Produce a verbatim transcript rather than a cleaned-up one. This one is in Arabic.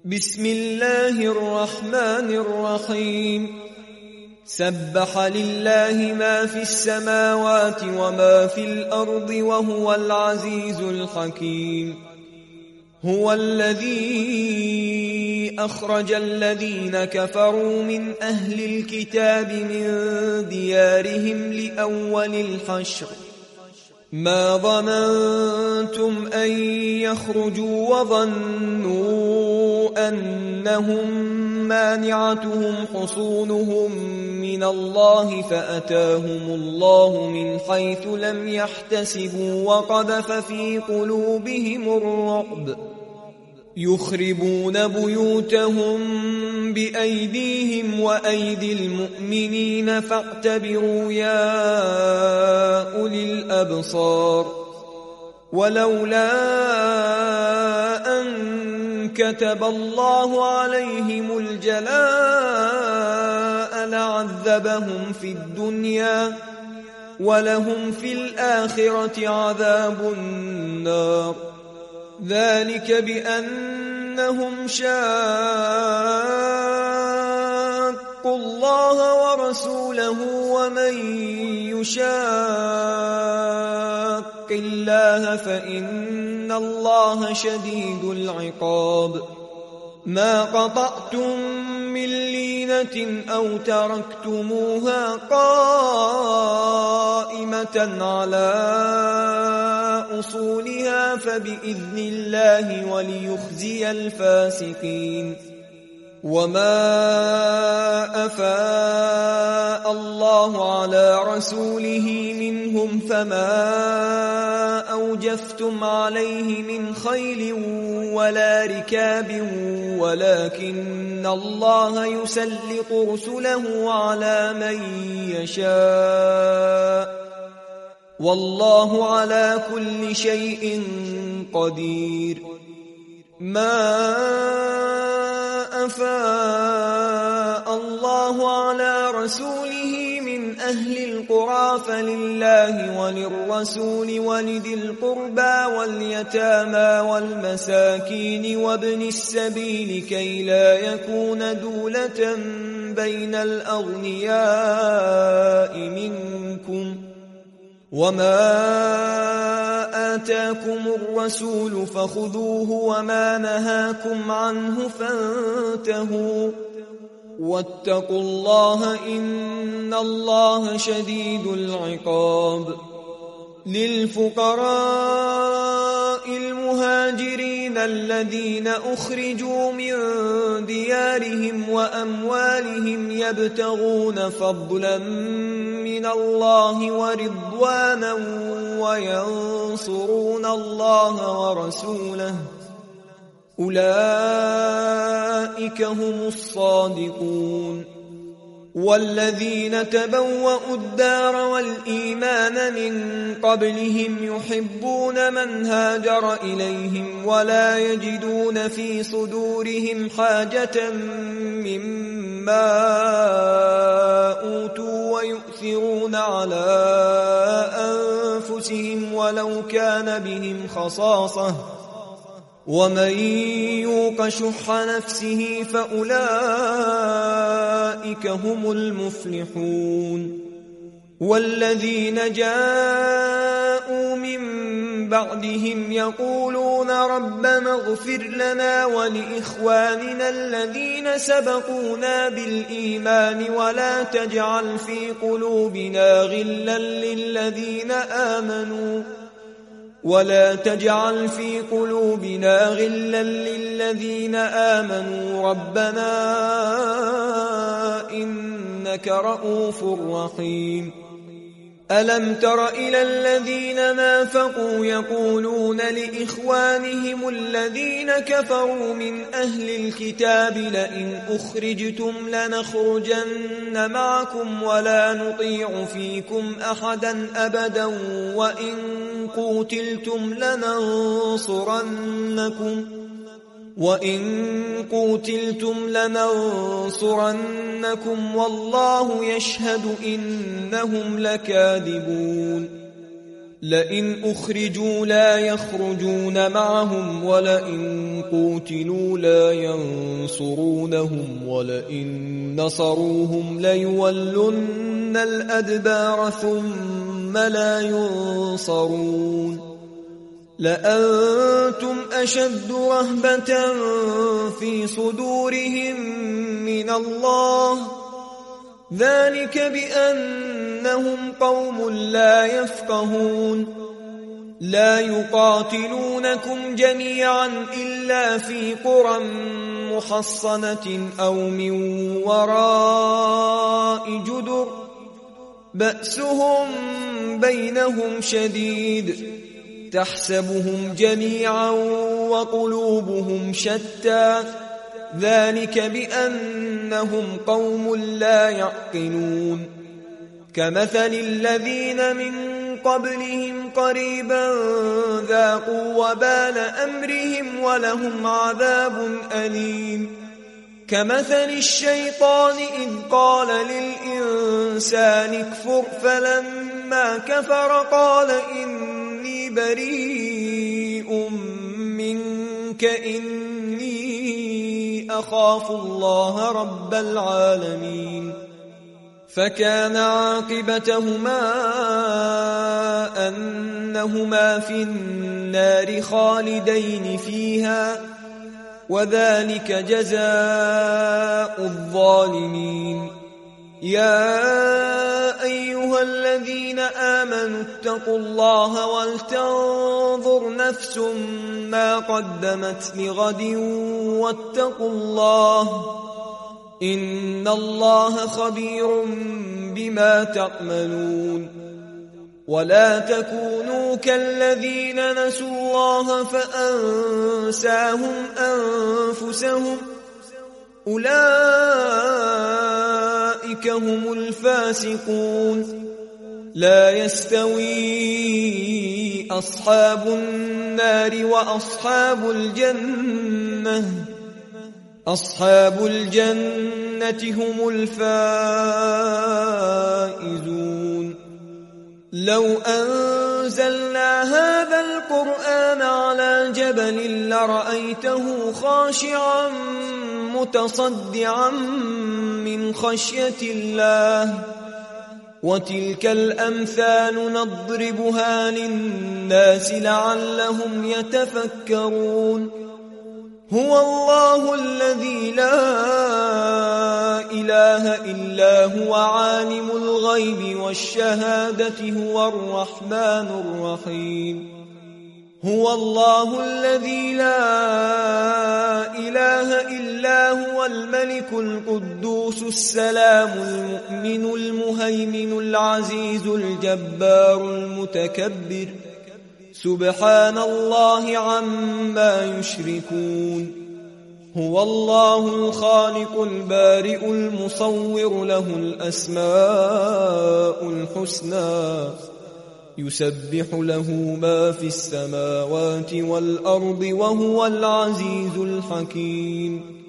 بسم الله الرحمن الرحيم سبح لله ما في السماوات وما في الأرض وهو العزيز الحكيم. هو الذي أخرج الذين كفروا من أهل الكتاب من ديارهم لأول الحشر ما ظننتم أن يخرجوا وظنوا أنهم مانعتهم حصونهم من الله فأتاهم الله من حيث لم يحتسبوا وقذف في قلوبهم الرعب يخربون بيوتهم بأيديهم وأيدي المؤمنين فاعتبروا يا أولي الأبصار. ولولا أن كتب الله عليهم الجلاء لعذبهم في الدنيا ولهم في الآخرة عذاب النار. ذلك بأنهم شاقوا الله ورسوله ومن يشاق الله فإن الله شديد العقاب. ما قطعتم من لينة أو تركتموها قائمة على أصولها فبإذن الله وليخزي الفاسقين. وما أفاء الله على رسوله منهم فما أوجفتم عليه من خيل ولا ركاب ولكن الله يسلط رسله على من يشاء والله على كل شيء قدير. ما أفاء الله على رسوله من أهل القرى فلله وللرسول ولذي القربى واليتامى والمساكين وابن السبيل كي لا يكون دولة بين الأغنياء منكم. وما آتاكم الرسول فخذوه وما نهاكم عنه فانتهوا واتقوا الله إن الله شديد العقاب. للفقراء المهاجرين الذين أخرجوا من ديارهم وأموالهم يبتغون فضلا من الله ورضوانا وينصرون الله ورسوله أولئك هم الصادقون. والذين تبوأوا الدار والإيمان من قبلهم يحبون من هاجر إليهم ولا يجدون في صدورهم حاجة مما أوتوا ويؤثرون على أنفسهم ولو كان بهم خصاصة ومن يوق شح نفسه فأولئك هم المفلحون. والذين جاءوا من بعدهم يقولون ربنا اغفر لنا ولإخواننا الذين سبقونا بالإيمان ولا تجعل في قلوبنا غلا للذين آمنوا ولا تجعل في قلوبنا غلا للذين آمنوا ربنا إنك رؤوف رحيم. ألم تر إلى الذين نافقوا يقولون لإخوانهم الذين كفروا من أهل الكتاب لئن أخرجتم لنخرجن معكم ولا نطيع فيكم أحدا أبدا وإن قوتلتم لننصرنكم وإن قوتلتم لننصرنكم والله يشهد إنهم لكاذبون. لئن أخرجوا لا يخرجون معهم ولئن قوتلوا لا ينصرونهم ولئن نصروهم ليولن الأدبار ثم لا ينصرون لأنتم أشد رهبة في صدورهم من الله ذلك بأنهم قوم لا يفقهون لا يقاتلونكم جميعا إلا في قرى محصنة أو من وراء جدر بأسهم بينهم شديد تحسبهم جميعا وقلوبهم شتى ذلك بأنهم قوم لا يعقلون كمثل الذين من قبلهم قريبا ذاقوا وبال أمرهم ولهم عذاب أليم كمثل الشيطان إذ قال للإنسان اكفر فلما كفر قال إني بريء منك إني أخاف الله رب العالمين فكان عاقبتهما أنهما في النار خالدين فيها وذلك جزاء الظالمين يا أيها الذين آمنوا اتقوا الله ولتنظر نفس ما قدمت لغد واتقوا الله إن الله خبير بما تعملون ولا تكونوا كالذين نسوا الله فأنساهم أنفسهم أولئك هم الفاسقون لا يستوي أصحاب النار وأصحاب الجنة أصحاب الجنة هم الفائزون لو أنزلنا هذا القرآن على جبل لرأيته خاشعا متصدعا من خشية الله وتلك الأمثال نضربها للناس لعلهم يتفكرون هو الله الذي لا إله إلا هو عالم الغيب والشهادة هو الرحمن الرحيم هو الله الذي لا إله إلا هو الملك القدوس السلام المؤمن المهيمن العزيز الجبار المتكبر سبحان الله عما يشركون هو الله الخالق البارئ المصور له الأسماء الحسنى يسبح له ما في السماوات والأرض وهو العزيز الحكيم